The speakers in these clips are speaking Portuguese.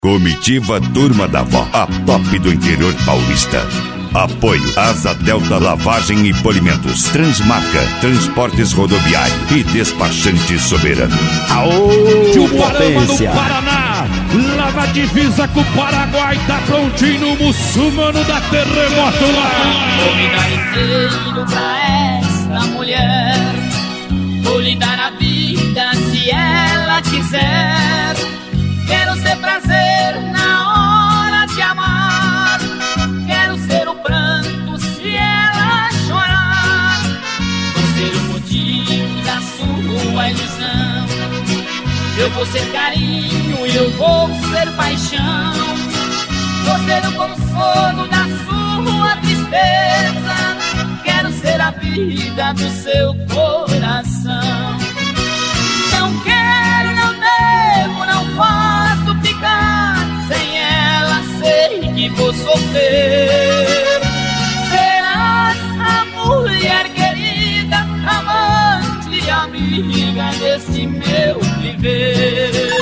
Comitiva Turma da Vó, a top do interior paulista. Apoio Asa Delta Lavagem e Polimentos, Transmarca, Transportes Rodoviário e Despachante Soberano. Aô, Uparama do Paraná, lava a divisa com o Paraguai, tá prontinho no muçulmano da terremoto lá. Vou me dar inteiro pra esta mulher, vou lhe dar a vida se ela quiser. Quero ser prazer na hora de amar, quero ser o pranto se ela chorar, vou ser o motivo da sua ilusão. Eu vou ser carinho e eu vou ser paixão, vou ser o consolo da sua tristeza, quero ser a vida do seu coração. Não quero, não devo, não posso ficar sem ela, sei que vou sofrer. Serás a mulher querida, amante e amiga deste meu viver.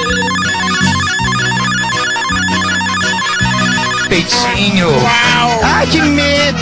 Peitinho. Uau. Ai, que medo.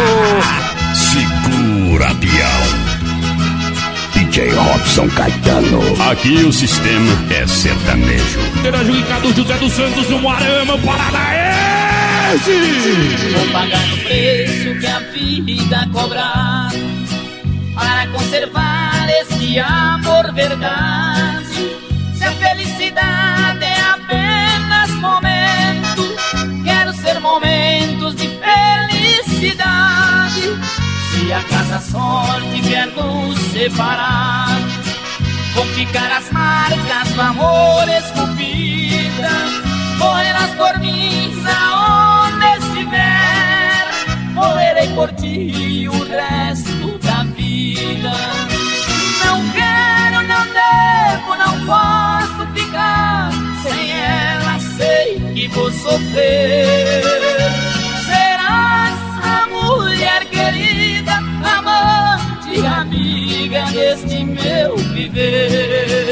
Segura, peão. DJ Robson Caetano. Aqui o sistema é sertanejo. Interagiu Ricardo José dos Santos, o Moarama, Paranaense. Vou pagar o preço que a vida cobrar para conservar esse amor verdade. Se a felicidade é apenas momento, quero ser momentos de felicidade. Se acaso a sorte vier nos separar, vão ficar as marcas do amor esculpida. Morrerás por mim aonde estiver, morrerei por ti o resto da vida. Não quero, não devo, não posso ficar sem ela, sei que vou sofrer. Serás a mulher querida, amante e amiga deste meu viver.